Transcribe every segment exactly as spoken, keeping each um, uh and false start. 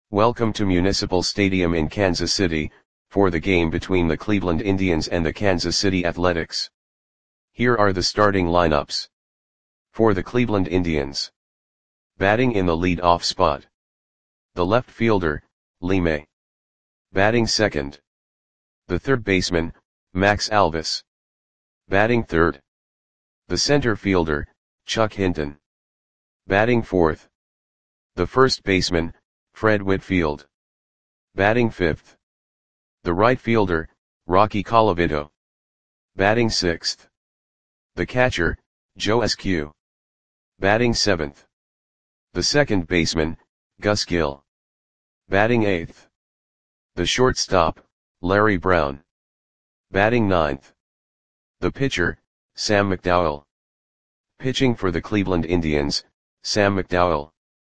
Welcome to Municipal Stadium in Kansas City, for the game between the Cleveland Indians and the Kansas City Athletics. Here are the starting lineups. For the Cleveland Indians. Batting in the lead-off spot. The left fielder, Lee May. Batting second. The third baseman, Max Alvis. Batting third. The center fielder, Chuck Hinton. Batting fourth. The first baseman, Fred Whitfield. Batting fifth. The right fielder, Rocky Colavito. Batting sixth. The catcher, Joe Eskew. Batting seventh. The second baseman, Gus Gill. Batting eighth. The shortstop, Larry Brown. Batting ninth. The pitcher, Sam McDowell. Pitching for the Cleveland Indians, Sam McDowell.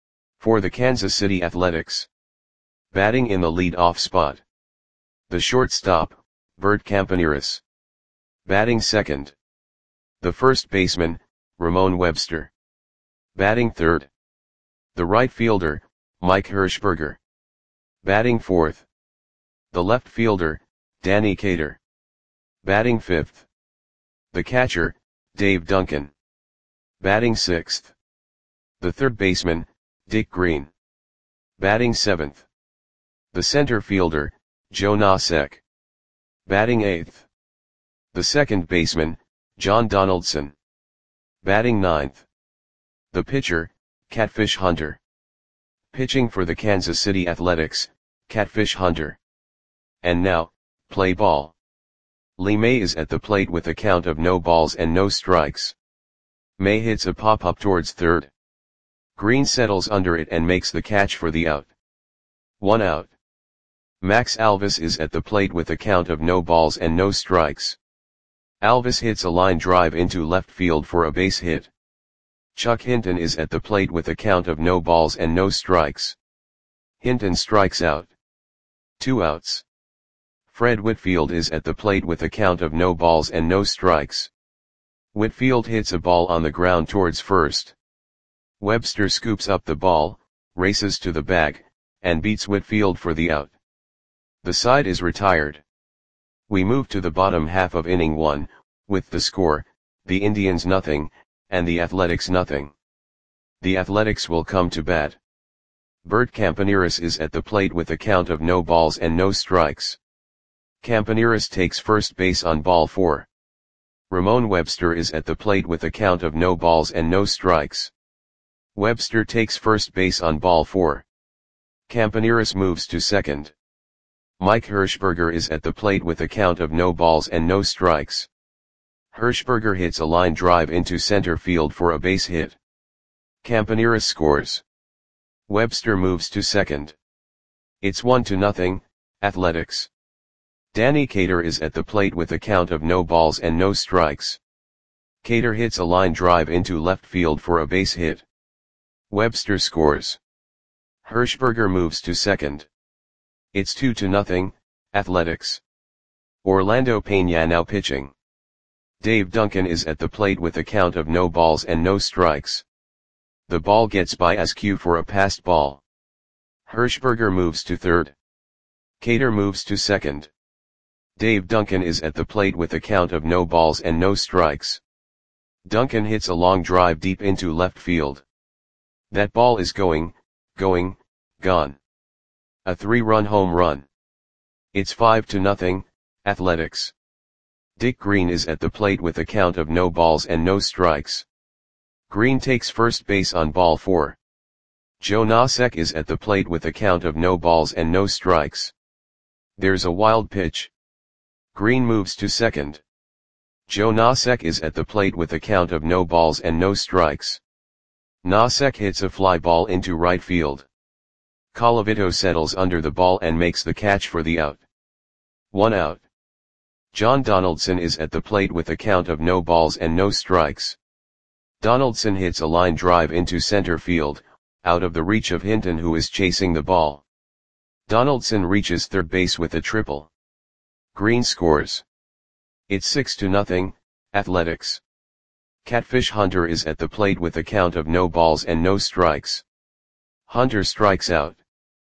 For the Kansas City Athletics. Batting in the lead-off spot. The shortstop, Bert Campaneris. Batting second. The first baseman, Ramon Webster. Batting third. The right fielder, Mike Hirschberger. Batting fourth. The left fielder, Danny Cater. Batting fifth. The catcher, Dave Duncan. Batting sixth. The third baseman, Dick Green. Batting seventh. The center fielder, Joe Nosek. Batting eighth. The second baseman, John Donaldson. Batting ninth. The pitcher, Catfish Hunter. Pitching for the Kansas City Athletics, Catfish Hunter. And now, play ball. Lee May is at the plate with a count of no balls and no strikes. May hits a pop-up towards third. Green settles under it and makes the catch for the out. One out. Max Alvis is at the plate with a count of no balls and no strikes. Alvis hits a line drive into left field for a base hit. Chuck Hinton is at the plate with a count of no balls and no strikes. Hinton strikes out. Two outs. Fred Whitfield is at the plate with a count of no balls and no strikes. Whitfield hits a ball on the ground towards first. Webster scoops up the ball, races to the bag, and beats Whitfield for the out. The side is retired. We move to the bottom half of inning one, with the score, the Indians nothing, and the Athletics nothing. The Athletics will come to bat. Bert Campaneris is at the plate with a count of no balls and no strikes. Campaneris takes first base on ball four. Ramon Webster is at the plate with a count of no balls and no strikes. Webster takes first base on ball four. Campaneris moves to second. Mike Hirschberger is at the plate with a count of no balls and no strikes. Hirschberger hits a line drive into center field for a base hit. Campaneris scores. Webster moves to second. It's one to nothing, Athletics. Danny Cater is at the plate with a count of no balls and no strikes. Cater hits a line drive into left field for a base hit. Webster scores. Hirschberger moves to second. It's two to nothing, Athletics. Orlando Pena now pitching. Dave Duncan is at the plate with a count of no balls and no strikes. The ball gets by Eskew for a passed ball. Hirschberger moves to third. Cater moves to second. Dave Duncan is at the plate with a count of no balls and no strikes. Duncan hits a long drive deep into left field. That ball is going, going, gone. A three-run home run. It's five to nothing, Athletics. Dick Green is at the plate with a count of no balls and no strikes. Green takes first base on ball four. Joe Nosek is at the plate with a count of no balls and no strikes. There's a wild pitch. Green moves to second. Joe Nosek is at the plate with a count of no balls and no strikes. Nosek hits a fly ball into right field. Colavito settles under the ball and makes the catch for the out. One out. John Donaldson is at the plate with a count of no balls and no strikes. Donaldson hits a line drive into center field, out of the reach of Hinton, who is chasing the ball. Donaldson reaches third base with a triple. Green scores. It's six to nothing, Athletics. Catfish Hunter is at the plate with a count of no balls and no strikes. Hunter strikes out.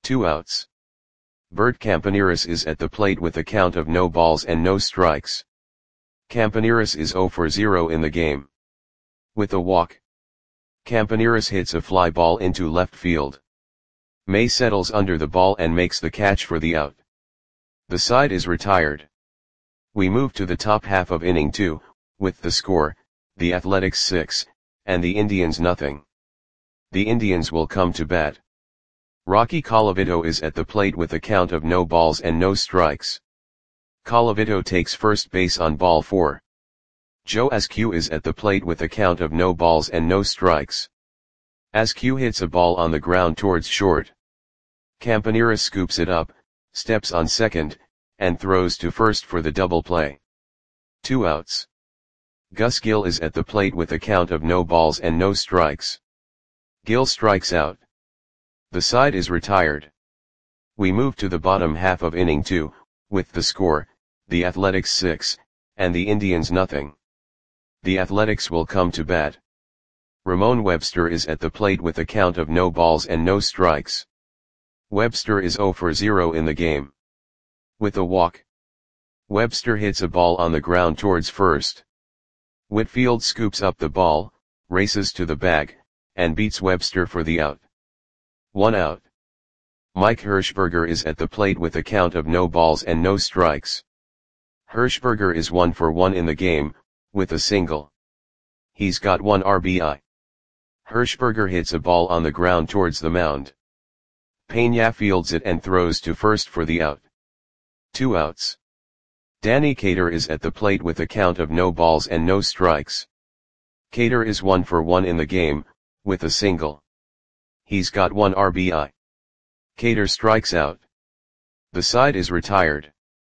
Two outs. Bert Campaneris is at the plate with a count of no balls and no strikes. Campaneris is zero for zero in the game. With a walk, Campaneris hits a fly ball into left field. May settles under the ball and makes the catch for the out. The side is retired. We move to the top half of inning two, with the score, the Athletics six, and the Indians nothing. The Indians will come to bat. Rocky Colavito is at the plate with a count of no balls and no strikes. Colavito takes first base on ball four. Joe Askew is at the plate with a count of no balls and no strikes. Askew hits a ball on the ground towards short. Campaneris scoops it up, steps on second, and throws to first for the double play. Two outs. Gus Gill is at the plate with a count of no balls and no strikes. Gill strikes out. The side is retired. We move to the bottom half of inning two, with the score, the Athletics six, and the Indians nothing. The Athletics will come to bat. Ramon Webster is at the plate with a count of no balls and no strikes. Webster is zero for zero in the game. With a walk, Webster hits a ball on the ground towards first. Whitfield scoops up the ball, races to the bag, and beats Webster for the out. One out. Mike Hirschberger is at the plate with a count of no balls and no strikes. Hirschberger is one for one in the game, with a single. He's got one R B I. Hirschberger hits a ball on the ground towards the mound. Pena fields it and throws to first for the out. Two outs. Danny Cater is at the plate with a count of no balls and no strikes. Cater is one for one in the game, with a single. He's got one R B I. Cater strikes out. The side is retired.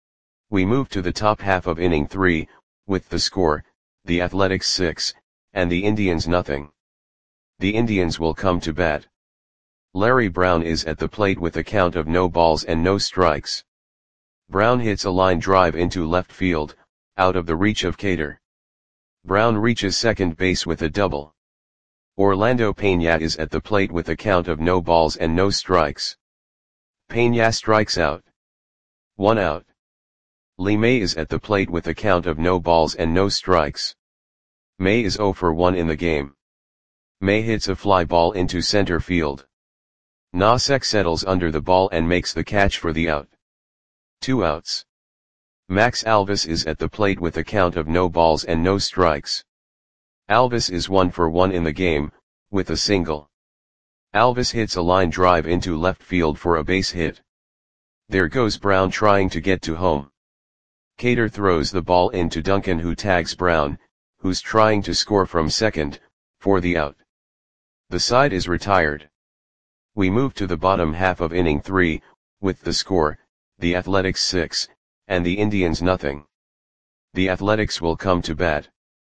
We move to the top half of inning three, with the score, the Athletics six, and the Indians nothing. The Indians will come to bat. Larry Brown is at the plate with a count of no balls and no strikes. Brown hits a line drive into left field, out of the reach of Cater. Brown reaches second base with a double. Orlando Pena is at the plate with a count of no balls and no strikes. Pena strikes out. One out. Lee May is at the plate with a count of no balls and no strikes. May is zero for one in the game. May hits a fly ball into center field. Nosek settles under the ball and makes the catch for the out. Two outs. Max Alvis is at the plate with a count of no balls and no strikes. Alvis is one for one in the game, with a single. Alvis hits a line drive into left field for a base hit. There goes Brown trying to get to home. Cater throws the ball into Duncan, who tags Brown, who's trying to score from second, for the out. The side is retired. We move to the bottom half of inning three, with the score, the Athletics six, and the Indians nothing. The Athletics will come to bat.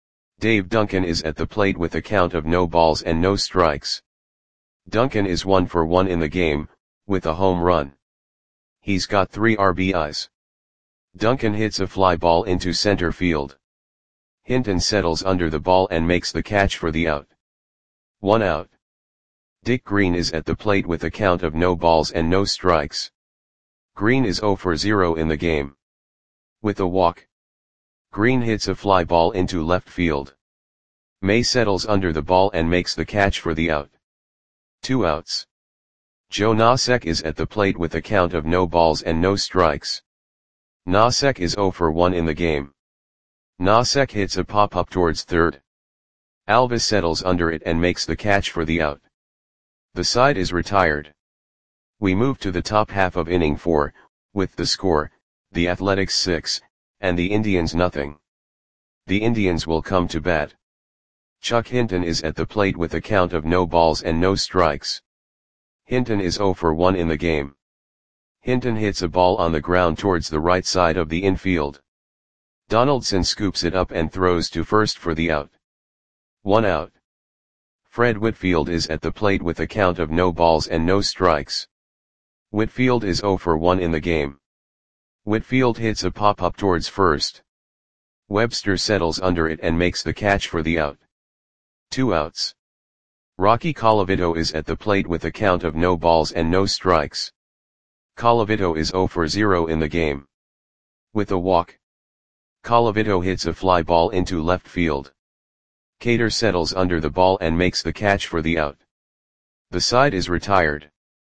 Dave Duncan is at the plate with a count of no balls and no strikes. Duncan is one for one in the game, with a home run. He's got three R B Is. Duncan hits a fly ball into center field. Hinton settles under the ball and makes the catch for the out. One out. Dick Green is at the plate with a count of no balls and no strikes. Green is zero for zero in the game. With a walk, Green hits a fly ball into left field. May settles under the ball and makes the catch for the out. Two outs. Joe Nosek is at the plate with a count of no balls and no strikes. Nosek is zero for one in the game. Nosek hits a pop-up towards third. Alvis settles under it and makes the catch for the out. The side is retired. We move to the top half of inning four, with the score, the Athletics six, and the Indians nothing. The Indians will come to bat. Chuck Hinton is at the plate with a count of no balls and no strikes. Hinton is zero for one in the game. Hinton hits a ball on the ground towards the right side of the infield. Donaldson scoops it up and throws to first for the out. One out. Fred Whitfield is at the plate with a count of no balls and no strikes. Whitfield is zero for one in the game. Whitfield hits a pop-up towards first. Webster settles under it and makes the catch for the out. Two outs. Rocky Colavito is at the plate with a count of no balls and no strikes. Colavito is zero for zero in the game. With a walk, Colavito hits a fly ball into left field. Cater settles under the ball and makes the catch for the out. The side is retired.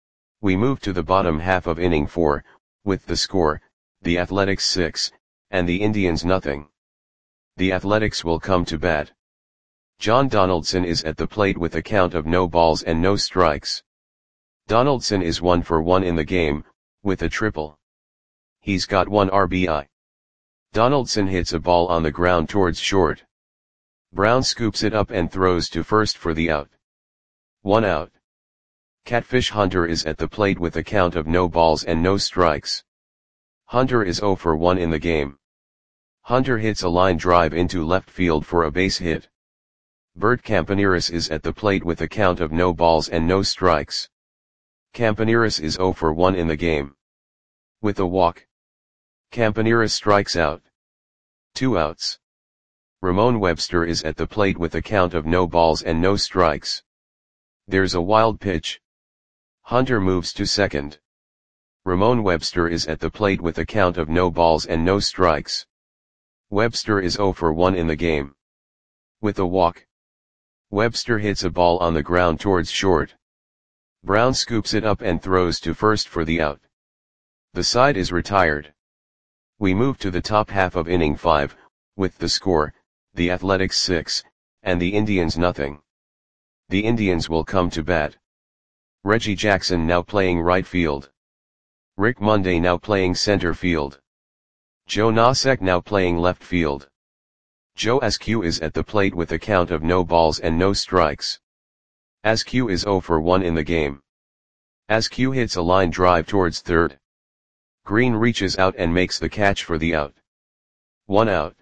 We move to the bottom half of inning four, with the score, the Athletics six, and the Indians nothing. The Athletics will come to bat. John Donaldson is at the plate with a count of no balls and no strikes. Donaldson is one for one in the game, with a triple. He's got one R B I. Donaldson hits a ball on the ground towards short. Brown scoops it up and throws to first for the out. One out. Catfish Hunter is at the plate with a count of no balls and no strikes. Hunter is zero for one in the game. Hunter hits a line drive into left field for a base hit. Bert Campaneris is at the plate with a count of no balls and no strikes. Campaneris is zero for one in the game. With a walk, Campaneris strikes out. Two outs. Ramon Webster is at the plate with a count of no balls and no strikes. There's a wild pitch. Hunter moves to second. Ramon Webster is at the plate with a count of no balls and no strikes. Webster is zero for one in the game. With a walk, Webster hits a ball on the ground towards short. Brown scoops it up and throws to first for the out. The side is retired. We move to the top half of inning five, with the score, the Athletics six, and the Indians nothing. The Indians will come to bat. Reggie Jackson now playing right field. Rick Monday now playing center field. Joe Nosek now playing left field. Joe Askew is at the plate with a count of no balls and no strikes. Askew is zero for one in the game. Askew hits a line drive towards third. Green reaches out and makes the catch for the out. One out.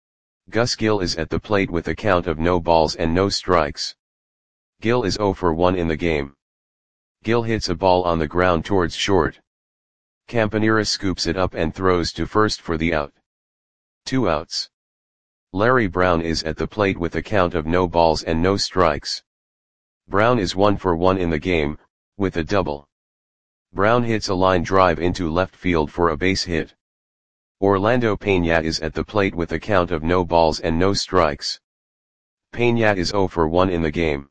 Gus Gill is at the plate with a count of no balls and no strikes. Gill is zero for one in the game. Gill hits a ball on the ground towards short. Campaneris scoops it up and throws to first for the out. Two outs. Larry Brown is at the plate with a count of no balls and no strikes. Brown is one for one in the game, with a double. Brown hits a line drive into left field for a base hit. Orlando Peña is at the plate with a count of no balls and no strikes. Peña is zero for one in the game.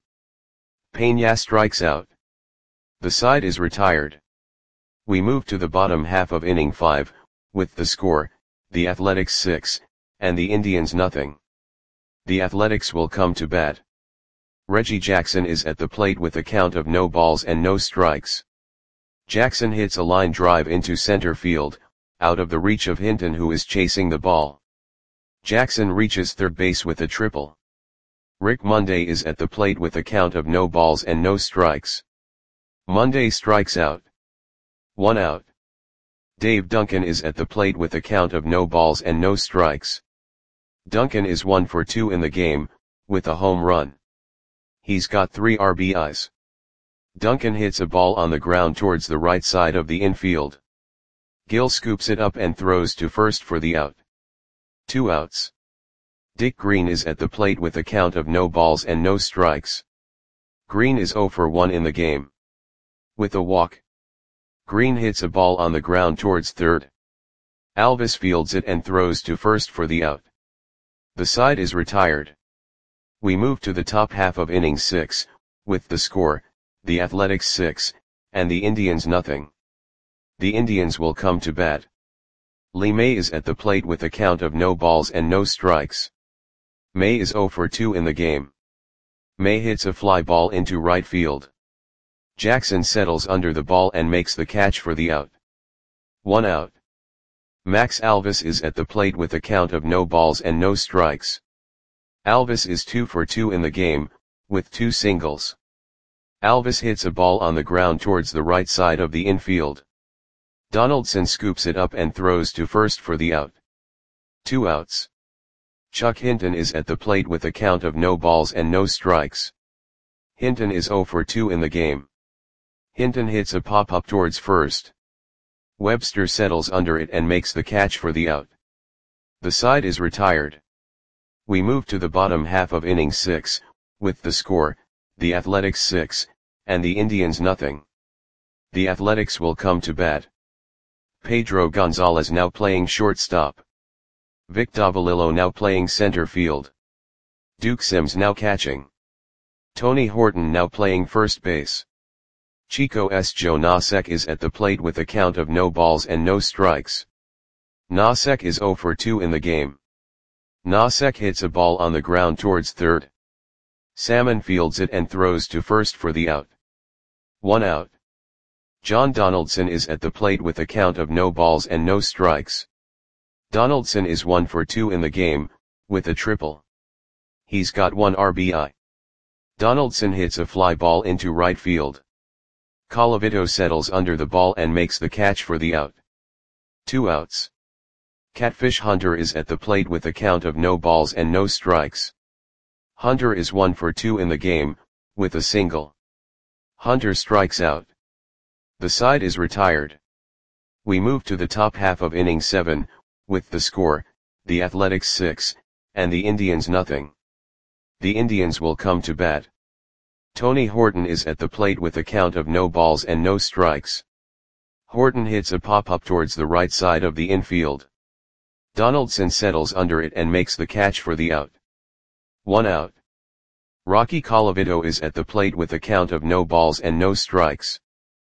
Peña strikes out. The side is retired. We move to the bottom half of inning five, with the score, the Athletics six, and the Indians nothing. The Athletics will come to bat. Reggie Jackson is at the plate with a count of no balls and no strikes. Jackson hits a line drive into center field, out of the reach of Hinton who is chasing the ball. Jackson reaches third base with a triple. Rick Monday is at the plate with a count of no balls and no strikes. Monday strikes out. One out. Dave Duncan is at the plate with a count of no balls and no strikes. Duncan is one for two in the game, with a home run. He's got three R B Is. Duncan hits a ball on the ground towards the right side of the infield. Gill scoops it up and throws to first for the out. Two outs. Dick Green is at the plate with a count of no balls and no strikes. Green is zero for one in the game. With a walk, Green hits a ball on the ground towards third. Alvis fields it and throws to first for the out. The side is retired. We move to the top half of inning six, with the score, the Athletics six, and the Indians nothing. The Indians will come to bat. Lee May is at the plate with a count of no balls and no strikes. May is zero for two in the game. May hits a fly ball into right field. Jackson settles under the ball and makes the catch for the out. One out. Max Alvis is at the plate with a count of no balls and no strikes. Alvis is two for two in the game, with two singles. Alvis hits a ball on the ground towards the right side of the infield. Donaldson scoops it up and throws to first for the out. Two outs. Chuck Hinton is at the plate with a count of no balls and no strikes. Hinton is zero for two in the game. Hinton hits a pop-up towards first. Webster settles under it and makes the catch for the out. The side is retired. We move to the bottom half of inning six, with the score, the Athletics six, and the Indians nothing. The Athletics will come to bat. Pedro Gonzalez now playing shortstop. Vic Davalillo now playing center field. Duke Sims now catching. Tony Horton now playing first base. Chico S. Joe Nosek is at the plate with a count of no balls and no strikes. Nosek is zero for two in the game. Nosek hits a ball on the ground towards third. Salmon fields it and throws to first for the out. One out. John Donaldson is at the plate with a count of no balls and no strikes. Donaldson is one for two in the game, with a triple. He's got one R B I. Donaldson hits a fly ball into right field. Colavito settles under the ball and makes the catch for the out. Two outs. Catfish Hunter is at the plate with a count of no balls and no strikes. Hunter is one for two in the game, with a single. Hunter strikes out. The side is retired. We move to the top half of inning seven, with the score, the Athletics six, and the Indians nothing. The Indians will come to bat. Tony Horton is at the plate with a count of no balls and no strikes. Horton hits a pop-up towards the right side of the infield. Donaldson settles under it and makes the catch for the out. One out. Rocky Colavito is at the plate with a count of no balls and no strikes.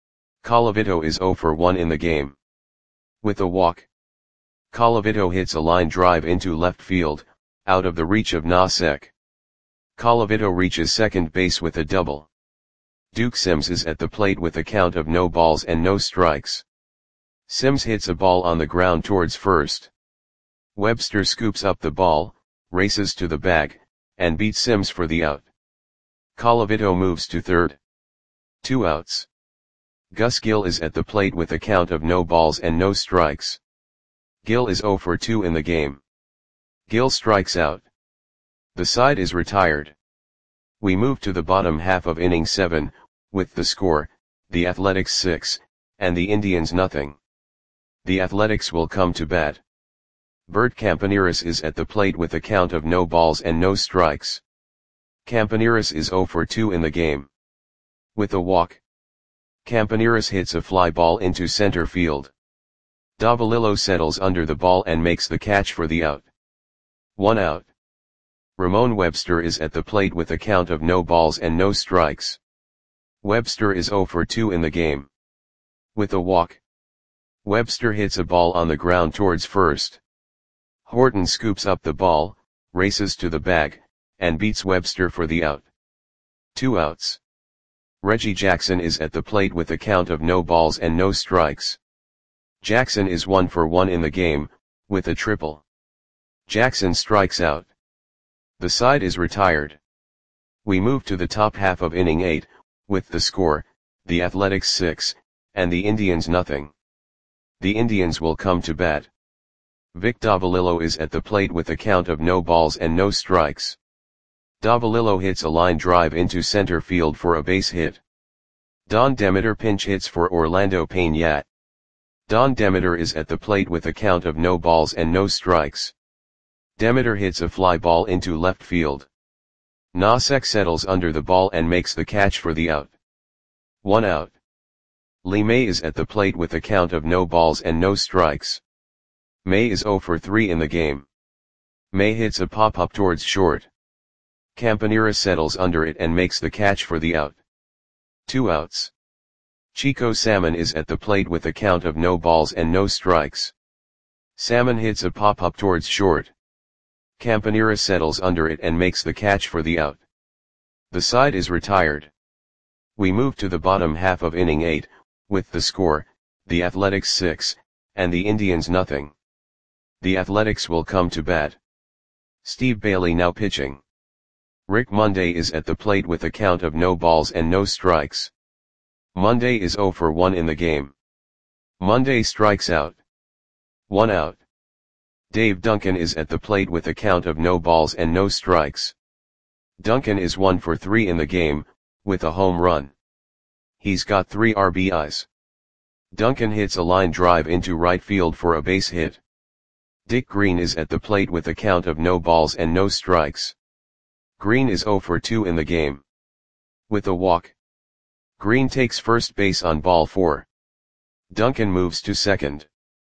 Colavito is zero for one in the game. With a walk. Colavito hits a line drive into left field, out of the reach of Nosek. Colavito reaches second base with a double. Duke Sims is at the plate with a count of no balls and no strikes. Sims hits a ball on the ground towards first. Webster scoops up the ball, races to the bag, and beats Sims for the out. Colavito moves to third. Two outs. Gus Gill is at the plate with a count of no balls and no strikes. Gill is zero for two in the game. Gill strikes out. The side is retired. We move to the bottom half of inning seven, with the score, the Athletics six, and the Indians nothing. The Athletics will come to bat. Bert Campaneris is at the plate with a count of no balls and no strikes. Campaneris is zero for two in the game. With a walk. Campaneris hits a fly ball into center field. Davalillo settles under the ball and makes the catch for the out. One out. Ramon Webster is at the plate with a count of no balls and no strikes. Webster is zero for two in the game. With a walk. Webster hits a ball on the ground towards first. Horton scoops up the ball, races to the bag, and beats Webster for the out. Two outs. Reggie Jackson is at the plate with a count of no balls and no strikes. Jackson is one for one in the game, with a triple. Jackson strikes out. The side is retired. We move to the top half of inning eight, with the score, the Athletics six, and the Indians nothing. The Indians will come to bat. Vic Davalillo is at the plate with a count of no balls and no strikes. Davalillo hits a line drive into center field for a base hit. Don Demeter pinch hits for Orlando Peña. Don Demeter is at the plate with a count of no balls and no strikes. Demeter hits a fly ball into left field. Nosek settles under the ball and makes the catch for the out. One out. Lee May is at the plate with a count of no balls and no strikes. May is zero for three in the game. May hits a pop-up towards short. Campanera settles under it and makes the catch for the out. Two outs. Chico Salmon is at the plate with a count of no balls and no strikes. Salmon hits a pop-up towards short. Campanera settles under it and makes the catch for the out. The side is retired. We move to the bottom half of inning eight, with the score, the Athletics six, and the Indians nothing. The Athletics will come to bat. Steve Bailey now pitching. Rick Monday is at the plate with a count of no balls and no strikes. Monday is zero for one in the game. Monday strikes out. One out. Dave Duncan is at the plate with a count of no balls and no strikes. Duncan is one for three in the game, with a home run. He's got three R B Is. Duncan hits a line drive into right field for a base hit. Dick Green is at the plate with a count of no balls and no strikes. Green is zero for two in the game. With a walk. Green takes first base on ball four. Duncan moves to second.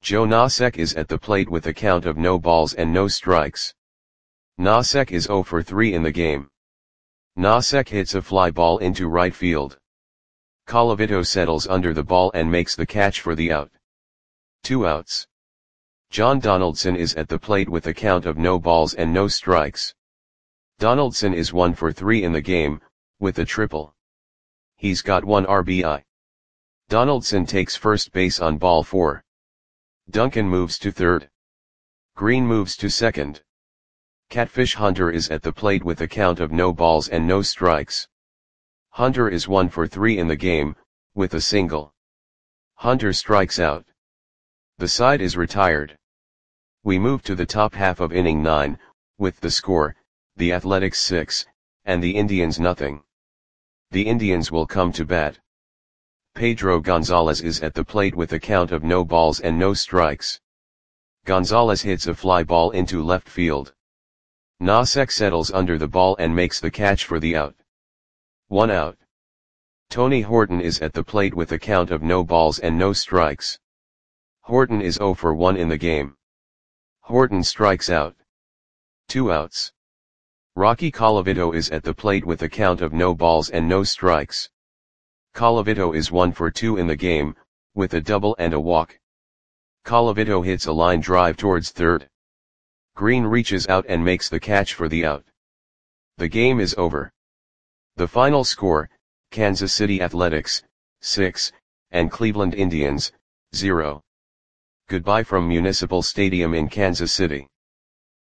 Joe Nosek is at the plate with a count of no balls and no strikes. Nosek is zero for three in the game. Nosek hits a fly ball into right field. Colavito settles under the ball and makes the catch for the out. Two outs. John Donaldson is at the plate with a count of no balls and no strikes. Donaldson is one for three in the game, with a triple. He's got one R B I. Donaldson takes first base on ball four. Duncan moves to third. Green moves to second. Catfish Hunter is at the plate with a count of no balls and no strikes. Hunter is one for three in the game, with a single. Hunter strikes out. The side is retired. We move to the top half of inning nine, with the score, the Athletics six, and the Indians nothing. The Indians will come to bat. Pedro Gonzalez is at the plate with a count of no balls and no strikes. Gonzalez hits a fly ball into left field. Nosek settles under the ball and makes the catch for the out. One out. Tony Horton is at the plate with a count of no balls and no strikes. Horton is zero for one in the game. Horton strikes out. Two outs. Rocky Colavito is at the plate with a count of no balls and no strikes. Colavito is one for two in the game, with a double and a walk. Colavito hits a line drive towards third. Green reaches out and makes the catch for the out. The game is over. The final score, Kansas City Athletics, six, and Cleveland Indians, zero. Goodbye from Municipal Stadium in Kansas City.